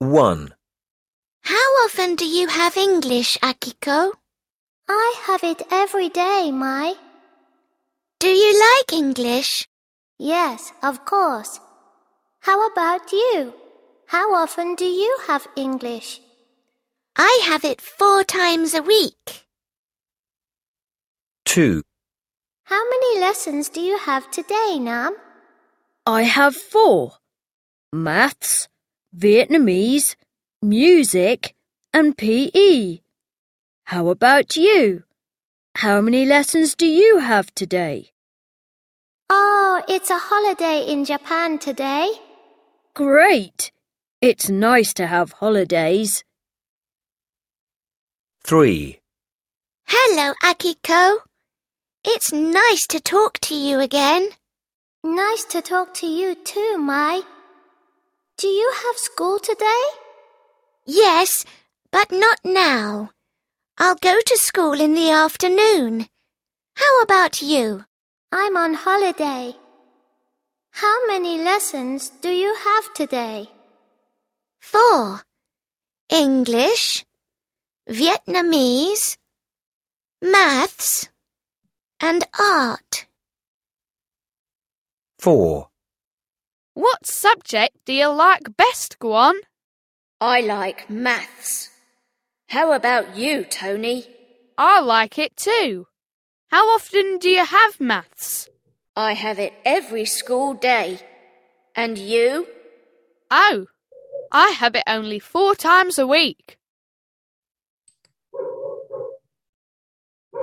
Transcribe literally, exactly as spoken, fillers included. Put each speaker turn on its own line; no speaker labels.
one.
How often do you have English, Akiko?
I have it every day, Mai.
Do you like English?
Yes, of course. How about you? How often do you have English?
I have it four times a week.
two.
How many lessons do you have today, Nam?
I have four. Maths, Vietnamese, music and P E. How about you? How many lessons do you have today?
Oh, it's a holiday in Japan today.
Great! It's nice to have holidays.
three.
Hello, Akiko. It's nice to talk to you again.
Nice to talk to you too, Mai. Do you have school today?
Yes, but not now. I'll go to school in the afternoon. How about you?
I'm on holiday. How many lessons do you have today?
Four. English, Vietnamese, maths, and art.
four.
What subject do you like best, Guan?
I like maths. How about you, Tony?
I like it too. How often do you have maths?
I have it every school day. And you?
Oh, I have it only four times a week.